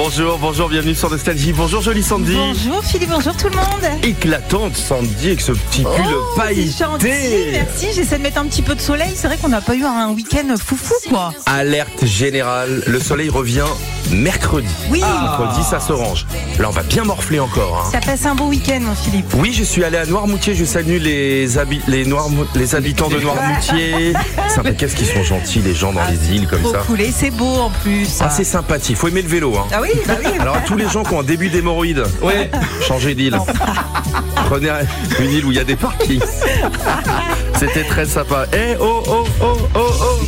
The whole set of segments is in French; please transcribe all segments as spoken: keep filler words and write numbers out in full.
Bonjour, bonjour, bienvenue sur Nostalgie. Bonjour jolie Sandy. Bonjour Philippe, bonjour tout le monde. Éclatante Sandy avec ce petit pull oh, pailleté. C'est gentil, merci. J'essaie de mettre un petit peu de soleil. C'est vrai qu'on n'a pas eu un week-end foufou quoi. Alerte générale, le soleil revient mercredi. Oui. Ah. Mercredi ça se range. Là on va bien morfler encore. Hein. Ça passe un beau week-end mon Philippe. Oui, je suis allé à Noirmoutier, je salue les, habi- les, Noirmou- les habitants de Noirmoutier. Sympa, qu'est-ce qu'ils sont gentils les gens dans ah, les îles comme trop ça. Cool. Et c'est beau en plus. Ah, c'est sympathique, faut aimer le vélo. Hein. Ah oui, bah oui. Alors à tous les gens qui ont un début d'hémorroïde, ouais, changez d'île. Prenez une île où il y a des parkings. C'était très sympa. Eh oh oh oh oh oh.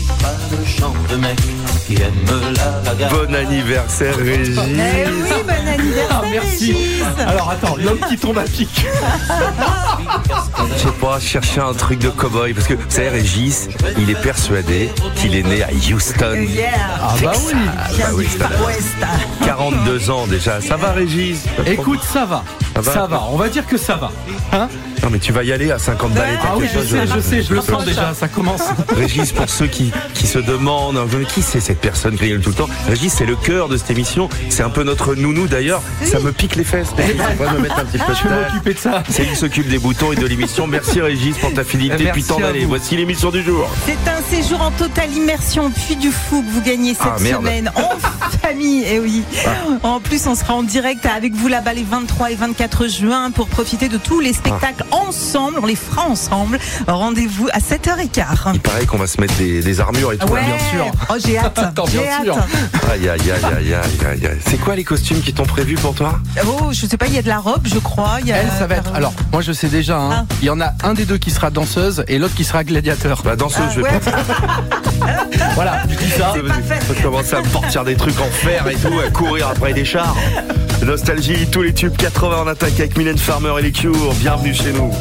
Bon anniversaire Régis. Eh oui, bon anniversaire ah, merci. Régis. Alors attends, l'homme qui tombe à pic. Je sais pas, chercher un truc de cow-boy parce que vous savez Régis, il est persuadé qu'il est né à Houston. Yeah. Ah bah oui. Ah, bah oui quarante-deux ans déjà. Ça va Régis? Écoute, ça va. Ça va, ça va. On va dire que ça va. Hein? Non mais tu vas y aller à cinquante balles. Ah oui, je sais, je sais, je le sens déjà, ça commence. Régis, pour ceux qui, qui se demandent, qui c'est cette personne qui rigole tout le temps? Régis, c'est le cœur de cette émission. C'est un peu notre nounou d'ailleurs. Oui. Ça me pique les fesses. Régis, on va me mettre un petit peu de Je vais m'occuper de ça. C'est lui qui s'occupe des boutons et de l'émission. Merci Régis pour ta fidélité depuis tant d'années. Voici l'émission du jour. C'est un séjour en totale immersion au Puy du Fou que vous gagnez cette ah, semaine en famille. Et oui. Ah. En plus, on sera en direct avec vous là-bas les vingt-trois et vingt-quatre juin pour profiter de tous les spectacles ah. ensemble. On les fera ensemble. Rendez-vous à sept heures quinze. Il paraît qu'on va se mettre des, des armures et tout. Ouais. Bien sûr. Oh, j'ai hâte. Attends, j'ai bien hâte. sûr. Aïe, aïe, aïe, aïe, aïe, aïe. C'est quoi les costumes qui t'ont prévus pour toi? Oh, je sais pas, il y a de la robe, je crois. Il y a... Elle, ça va être. Alors, moi, je sais déjà. Hein, ah. Il y en a un des deux qui sera danseuse et l'autre qui sera gladiateur. Bah, danseuse, ah, je vais ouais. pas. Voilà, je dis ça. Faut commencer à sortir des trucs en fer et tout, à courir après des chars. Nostalgie, tous les tubes quatre-vingts en attaque avec Mylène Farmer et les Cure. Bienvenue chez nous.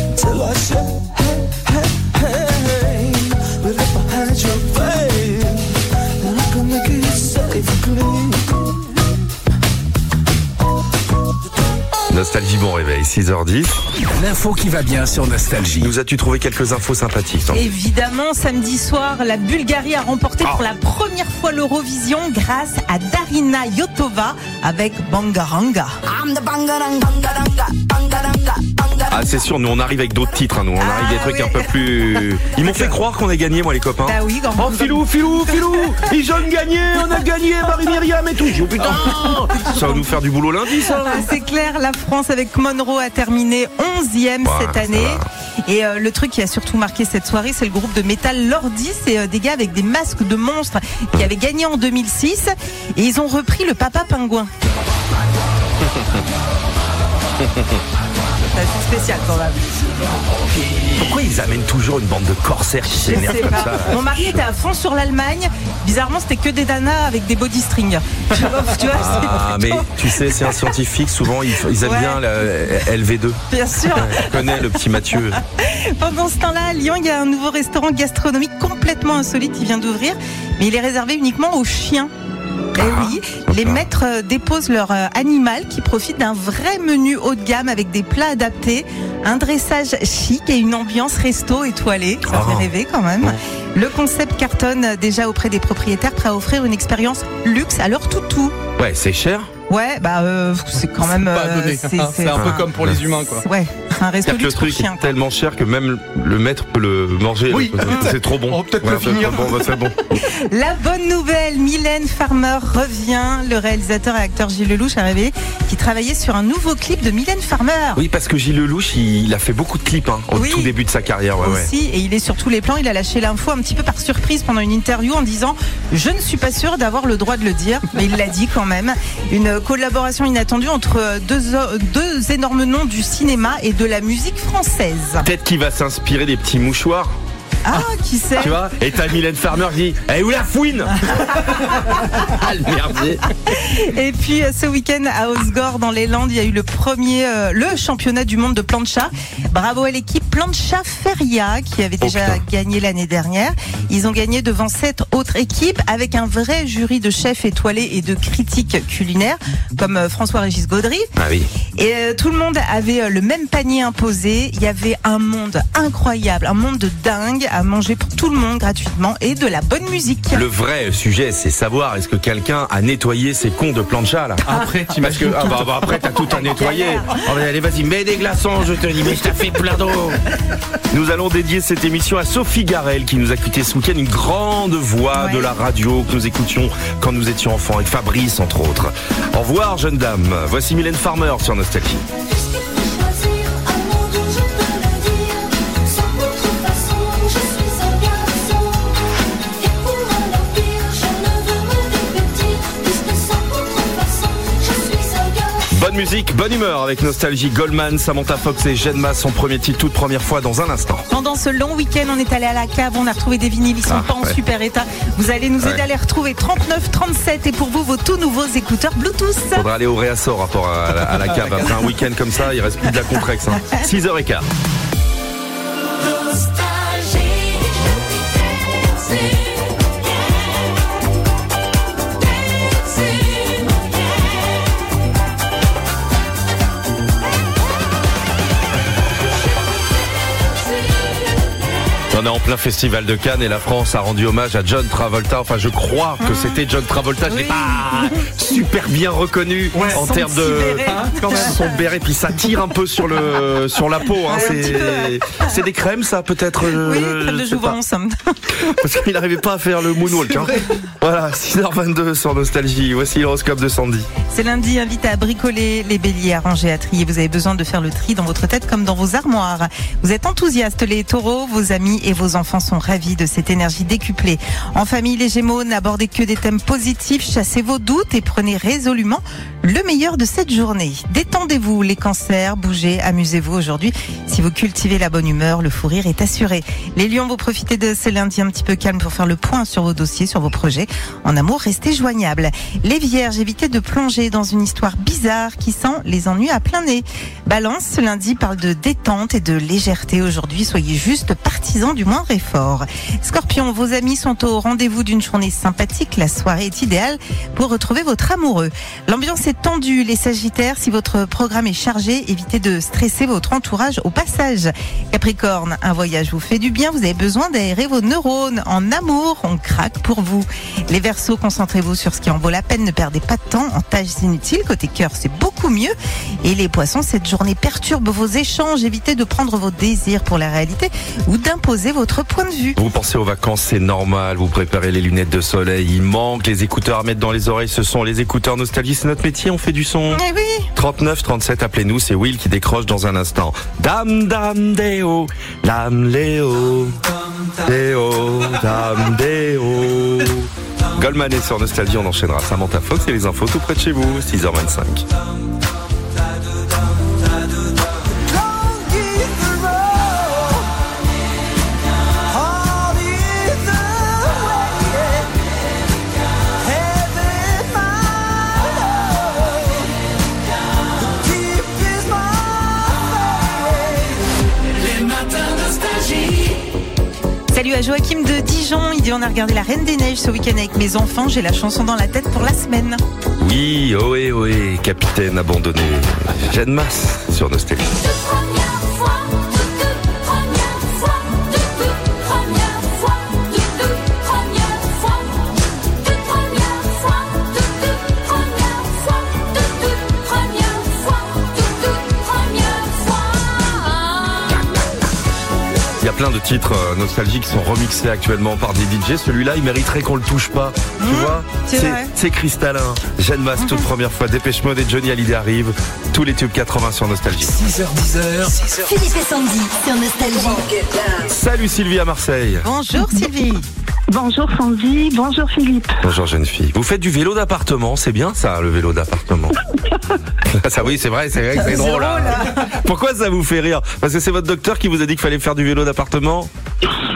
Nostalgie, bon réveil, six heures dix. L'info qui va bien sur Nostalgie. Nous as-tu trouvé quelques infos sympathiques? Hein? Évidemment, samedi soir, la Bulgarie a remporté oh. pour la première fois l'Eurovision grâce à Darina Yotova avec Bangaranga. Ah c'est sûr, nous on arrive avec d'autres titres, hein, nous on ah, arrive des trucs oui. un peu plus... Ils m'ont fait croire qu'on a gagné, moi les copains. Bah oui, oh Filou, Filou, Filou, ils ont gagné, on a gagné, Marie-Myriam et tout. Oh putain, ça va nous faire du boulot lundi ça. Ah, c'est clair, la France avec Monroe a terminé onzième ouais, cette année. Et euh, le truc qui a surtout marqué cette soirée, c'est le groupe de métal Lordi. C'est euh, des gars avec des masques de monstres qui avaient gagné en deux mille six. Et ils ont repris le Papa Pingouin. C'est spécial quand même. Pourquoi ils amènent toujours une bande de corsaires qui s'énervent comme ça? Mon mari était à fond sur l'Allemagne. Bizarrement, c'était que des nanas avec des body strings. Tu vois, tu vois, ah, mais tu sais, c'est un scientifique. Souvent, ils, ils aiment ouais. bien la L V deux. Bien sûr. Je connais le petit Mathieu. Pendant ce temps-là, à Lyon, il y a un nouveau restaurant gastronomique complètement insolite qui vient d'ouvrir. Mais il est réservé uniquement aux chiens. Eh oui, les maîtres déposent leur animal qui profite d'un vrai menu haut de gamme avec des plats adaptés, un dressage chic et une ambiance resto étoilée. Ça oh. fait rêver quand même. Ouais. Le concept cartonne déjà auprès des propriétaires prêts à offrir une expérience luxe à leur toutou. Ouais, c'est cher. Ouais, bah euh, c'est quand même. C'est, pas donné. c'est, c'est, c'est un peu comme pour les humains, quoi. Ouais, c'est un resto luxe. Le truc pour chien, est tellement cher que même le maître peut le manger. Oui, c'est trop bon. On va peut-être ouais, le finir. Bon, bah, c'est bon. La bonne nouvelle, Mylène Farmer revient. Le réalisateur et acteur Gilles Lelouch a révélé qu'il travaillait sur un nouveau clip de Mylène Farmer. Oui, parce que Gilles Lelouch, il, il a fait beaucoup de clips hein, au oui, tout début de sa carrière. Ouais, aussi, ouais. Et il est sur tous les plans. Il a lâché l'info un petit peu par surprise pendant une interview en disant « Je ne suis pas sûr d'avoir le droit de le dire », mais il l'a dit quand même. Une collaboration inattendu entre deux, deux énormes noms du cinéma et de la musique française. Peut-être qu'il va s'inspirer des petits mouchoirs. Ah, qui sait? Tu vois? Et t'as Mylène Farmer qui dit eh, où la fouine? Ah, le merdier. Et puis ce week-end à Osgore dans les Landes, il y a eu le premier, euh, le championnat du monde de plancha. Bravo à l'équipe Plancha Feria qui avait déjà oh, gagné l'année dernière. Ils ont gagné devant sept autres équipes avec un vrai jury de chefs étoilés et de critiques culinaires comme euh, François-Régis Gaudry. Ah oui. Et euh, tout le monde avait euh, le même panier imposé. Il y avait un monde incroyable, un monde de dingue à manger pour tout le monde gratuitement et de la bonne musique. Le vrai sujet, c'est savoir est-ce que quelqu'un a nettoyé ses cons de plancha là. Après, tu Parce que ah bah, bah, après t'as tout à nettoyer. Oh, allez vas-y, mets des glaçons, je te dis, mais je t'ai fait plein d'eau. Nous allons dédier cette émission à Sophie Garel qui nous a quitté ce week-end, une grande voix ouais. de la radio que nous écoutions quand nous étions enfants, avec Fabrice entre autres. Au revoir jeune dame. Voici Mylène Farmer sur Nostalgie. Bonne musique, bonne humeur avec Nostalgie. Goldman, Samantha Fox et Jeanne Masse, son premier titre, toute première fois dans un instant. Pendant ce long week-end, on est allé à la cave, on a retrouvé des vinyles, ils sont Ah, pas en ouais. super état. Vous allez nous aider Ouais. à les retrouver. trente-neuf trente-sept et pour vous, vos tout nouveaux écouteurs Bluetooth. Faudra aller au réassort rapport à la, à la cave. Après un week-end comme ça, il reste plus de la Contrex. Hein. six heures quinze. On est en plein festival de Cannes et la France a rendu hommage à John Travolta. Enfin, je crois que c'était John Travolta. Je l'ai Oui. pas super bien reconnu en Son termes petit de béret. Hein, quand même. son béret. Puis ça tire un peu sur le sur la peau. Hein. Ouais, un petit C'est c'est des crèmes, ça peut-être. Oui, euh, crème de je sais pas. jouvence. Parce qu'il n'arrivait pas à faire le moonwalk. Hein. Voilà, six heures vingt-deux sur Nostalgie. Voici l'horoscope de Sandy. C'est lundi, invité à bricoler, les béliers à ranger, à trier. Vous avez besoin de faire le tri dans votre tête comme dans vos armoires. Vous êtes enthousiastes, les taureaux, vos amis et vos enfants sont ravis de cette énergie décuplée. En famille, les gémeaux, n'abordez que des thèmes positifs, chassez vos doutes et prenez résolument le meilleur de cette journée. Détendez-vous, les cancers, bougez, amusez-vous aujourd'hui. Si vous cultivez la bonne humeur, le fou rire est assuré. Les lions, vous profitez de ce lundi un petit peu calme pour faire le point sur vos dossiers, sur vos projets. En amour, restez joignables. Les vierges, évitez de plonger dans une histoire bizarre qui sent les ennuis à plein nez. Balance, ce lundi parle de détente et de légèreté aujourd'hui. Soyez juste partisans du moindre effort. Scorpion, vos amis sont au rendez-vous d'une journée sympathique. La soirée est idéale pour retrouver votre amoureux. L'ambiance est tendue. Les sagittaires, si votre programme est chargé, évitez de stresser votre entourage au passage. Capricorne, un voyage vous fait du bien. Vous avez besoin d'aérer vos neurones. En amour, on craque pour vous. Les Verseaux, concentrez-vous sur ce qui en vaut la peine. Ne perdez pas de temps en tâches inutiles. Côté cœur, c'est beaucoup mieux. Et les Poissons, cette journée perturbe vos échanges. Évitez de prendre vos désirs pour la réalité ou d'imposer votre point de vue. Vous pensez aux vacances, c'est normal. Vous préparez les lunettes de soleil. Il manque les écouteurs à mettre dans les oreilles. Ce sont les écouteurs Nostalgie. C'est notre métier. On fait du son. Eh oui. trente-neuf trente-sept, appelez-nous. C'est Will qui décroche dans un instant. Dame, dame, déo. Dame, léo. Déo, dame, déo. Goldman est sur Nostalgie. On enchaînera Samantha Fox et les infos tout près de chez vous. six heures vingt-cinq. Salut à Joachim de Dijon. Il dit on a regardé la Reine des Neiges ce week-end avec mes enfants. J'ai la chanson dans la tête pour la semaine. Oui, ohé, ohé, capitaine abandonné. Jeanne Masse sur Nostalgie. Il y a plein de titres euh, nostalgiques qui sont remixés actuellement par des D J. Celui-là, il mériterait qu'on le touche pas. Tu Mmh, vois, c'est vrai. c'est cristallin. Jeanne Masse, toute première fois. Dépêche Mode et Johnny Hallyday arrivent. Tous les tubes quatre-vingts sur Nostalgie. six heures dix heures. Philippe et Sandy sur Nostalgie. Salut Sylvie à Marseille. Bonjour Sylvie. Bonjour Sandy, bonjour Philippe. Bonjour jeune fille. Vous faites du vélo d'appartement, c'est bien ça, le vélo d'appartement. Ça oui, c'est vrai, c'est vrai que c'est drôle. Hein. Pourquoi ça vous fait rire? Parce que c'est votre docteur qui vous a dit qu'il fallait faire du vélo d'appartement?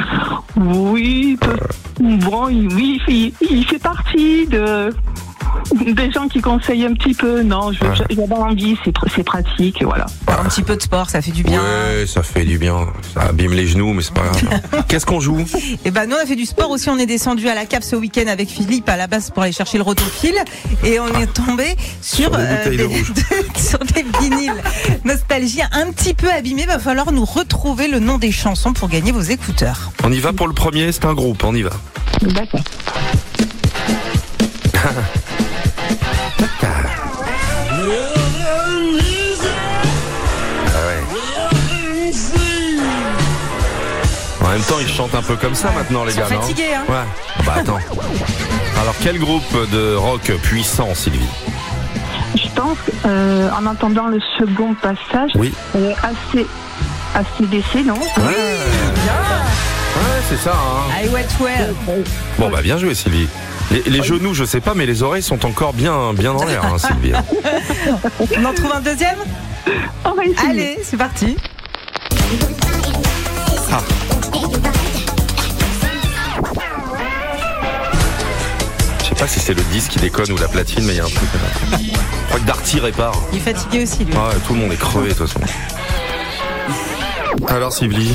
Oui, peu- bon, oui, il, il fait partie de, des gens qui conseillent un petit peu. Non, je- Ouais. je- j'avais envie, c'est, pr- c'est pratique, et voilà. Un petit peu de sport, ça fait du bien. Ouais, ça fait du bien. Ça abîme les genoux, mais c'est pas grave. Qu'est-ce qu'on joue? Et ben nous on a fait du sport aussi, on est descendu à la Cap ce week-end avec Philippe à la base pour aller chercher le rotophile et on est tombé sur, Sur des bouteilles de rouge. sur des vinyles nostalgie un petit peu abîmés. Va falloir nous retrouver le nom des chansons pour gagner vos écouteurs. On y va pour le premier, c'est un groupe, on y va. D'accord. Ah ouais. En même temps, ils chantent un peu comme ça maintenant, les Ils sont gars, non? fatigués, hein. Ouais. Bah attends. Alors, quel groupe de rock puissant, Sylvie? Je pense qu'en entendant le second passage, Oui. euh, assez, assez d'essais, non? Ouais. Ouais, c'est ça, hein. I wet well. Bon, bah bien joué, Sylvie. Les, les genoux, je sais pas, mais les oreilles sont encore bien, bien dans l'air, hein, Sylvie. On en trouve un deuxième? On va essayer. Allez, c'est parti. Ah. Je sais pas si c'est le disque qui déconne ou la platine, mais il y a un truc. Je crois que Darty répare. Il est fatigué aussi lui. Ouais, tout le monde est crevé de toute façon. Alors Sylvie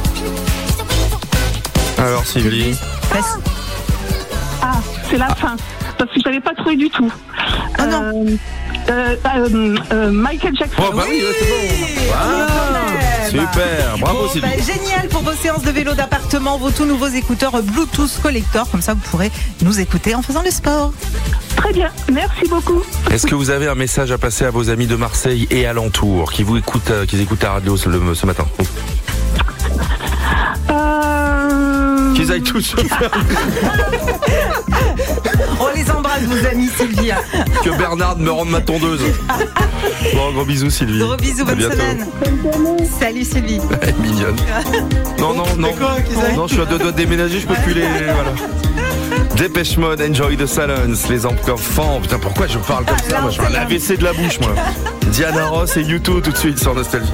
Alors Sylvie Passe. Ah, c'est la fin. Parce que je n'avais pas trouvé du tout. Ah non. Euh, euh, euh, euh, Michael Jackson. Oh bah oui, ouais, c'est bon. Ah, super, bravo Bon, Sylvie. bah, génial pour vos séances de vélo d'appartement, vos tout nouveaux écouteurs Bluetooth Collector. Comme ça, vous pourrez nous écouter en faisant le sport. Très bien, merci beaucoup. Est-ce que vous avez un message à passer à vos amis de Marseille et alentour qui vous écoutent, euh, qui écoutent la radio ce, le- ce matin? Euh... Qu'ils aillent tous se faire. On les embrasse, vos amis, Sylvie. Que Bernard me rende ma tondeuse. Bon, gros bisous Sylvie. Gros bisous, À bonne bientôt. semaine. Salut Sylvie. Elle est mignonne. Non, non, non. Non, je suis à deux doigts de déménager, je peux plus les. Voilà. Dépêche Mode, Enjoy the Silence, les enfants. Putain, pourquoi je parle comme ça? Moi, je fais un A V C de la bouche, moi. Diana Ross et YouTube tout de suite sur Nostalgie.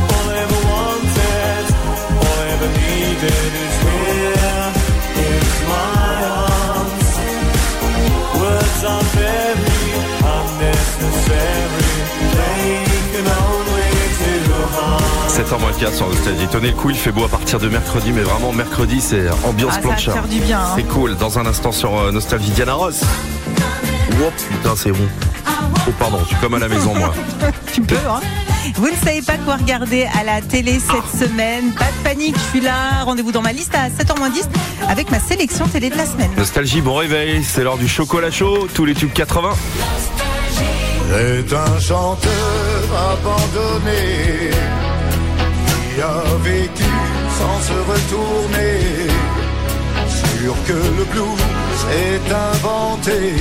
sept heures moins le quart sur Nostalgie. Tenez le coup, il fait beau à partir de mercredi, mais vraiment mercredi c'est ambiance Ah, ça va plancha. faire du bien, hein. C'est cool. Dans un instant sur euh, Nostalgie, Diana Ross. Oh putain, c'est bon. Oh pardon, je suis comme à la maison moi. Tu peux, hein. Vous ne savez pas quoi regarder à la télé cette semaine. Pas de panique, je suis là. Rendez-vous dans ma liste à sept heures moins dix avec ma sélection télé de la semaine. Nostalgie, bon réveil, c'est l'heure du chocolat chaud, tous les tubes quatre-vingts. C'est un chanteur abandonné qui a vécu sans se retourner. Sûr que le blues est inventé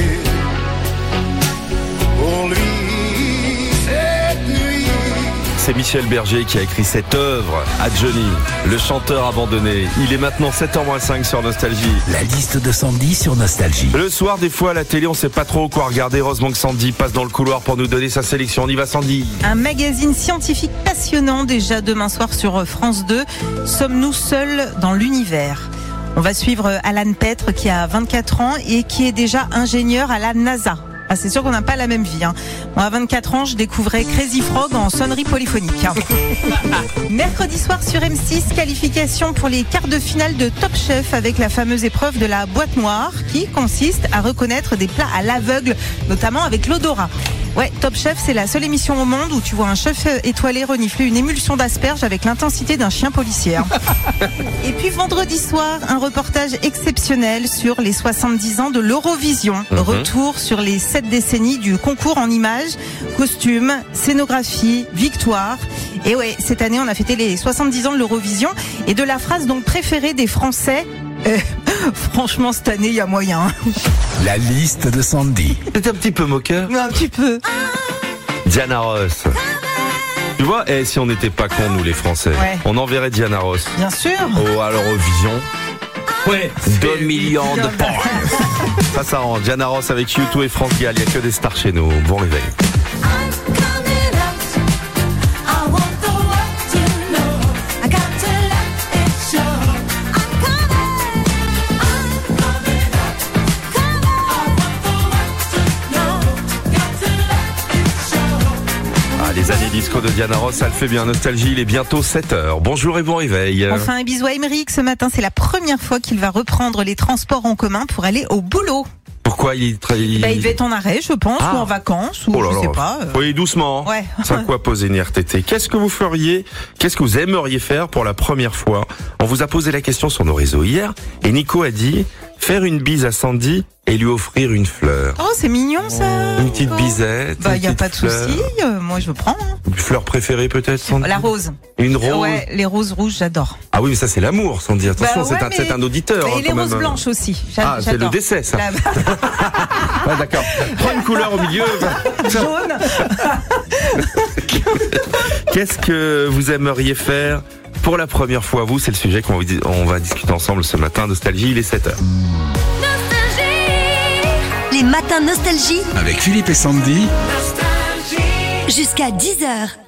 pour lui cette nuit. C'est Michel Berger qui a écrit cette œuvre à Johnny, le chanteur abandonné. Il est maintenant sept heures moins cinq sur Nostalgie. La liste de Sandy sur Nostalgie. Le soir, des fois, à la télé, on sait pas trop quoi regarder. Heureusement que Sandy passe dans le couloir pour nous donner sa sélection. On y va, Sandy. Un magazine scientifique passionnant déjà demain soir sur France deux. Sommes-nous seuls dans l'univers? On va suivre Alan Petre qui a vingt-quatre ans et qui est déjà ingénieur à la NASA. Ah, c'est sûr qu'on n'a pas la même vie. Hein. Moi, à vingt-quatre ans, je découvrais Crazy Frog en sonnerie polyphonique. Hein. Mercredi soir sur M six, qualification pour les quarts de finale de Top Chef avec la fameuse épreuve de la boîte noire qui consiste à reconnaître des plats à l'aveugle, notamment avec l'odorat. Ouais, Top Chef, c'est la seule émission au monde où tu vois un chef étoilé renifler une émulsion d'asperges avec l'intensité d'un chien policier. Et puis vendredi soir, un reportage exceptionnel sur les soixante-dix ans de l'Eurovision. Mhm. Retour sur les sept décennies du concours en images, costumes, scénographie, victoire. Et ouais, cette année, on a fêté les soixante-dix ans de l'Eurovision et de la phrase donc préférée des Français. Euh, franchement, cette année, il y a moyen. La liste de Sandy. C'est un petit peu moqueur. Un petit peu. Diana Ross. Tu vois, et si on n'était pas cons, nous les Français, Ouais. on enverrait Diana Ross Bien sûr. au, à l'Eurovision. Ouais. deux millions de points. Ça s'arrange. Diana Ross avec U deux et France Gall. Il n'y a que des stars chez nous. Bon réveil. titre de Diana Ross, ça le fait bien. Nostalgie, il est bientôt sept heures. Bonjour et bon réveil. Enfin, un bisou à Émeric. Ce matin, c'est la première fois qu'il va reprendre les transports en commun pour aller au boulot. Pourquoi il... il... Bah, il devait être en arrêt, je pense, ah. ou en vacances, ou oh là je là. sais pas. Euh... Oui, doucement. Ouais. Sans quoi poser une R T T. Qu'est-ce que vous feriez, qu'est-ce que vous aimeriez faire pour la première fois? On vous a posé la question sur nos réseaux hier, et Nico a dit faire une bise à Sandy et lui offrir une fleur. Oh, c'est mignon ça. Une petite bisette. Bah, il y a pas de fleur. souci. Euh, moi, je prends. Hein. Une fleur préférée peut-être, Sandy? La rose. Une rose. Ouais, les roses rouges, j'adore. Ah oui, mais ça c'est l'amour, Sandy. Attention, Bah ouais, c'est un, mais... c'est un auditeur. Et hein, les quand roses même. blanches aussi. J'a- Ah, c'est le j'adore. décès, ça. La... Ah, d'accord. Prends une couleur au milieu. Jaune. Qu'est-ce que vous aimeriez faire pour la première fois? Vous, c'est le sujet qu'on va, on va discuter ensemble ce matin. Nostalgie, il est sept heures. Les matins nostalgie Avec Philippe et Sandy. jusqu'à dix heures.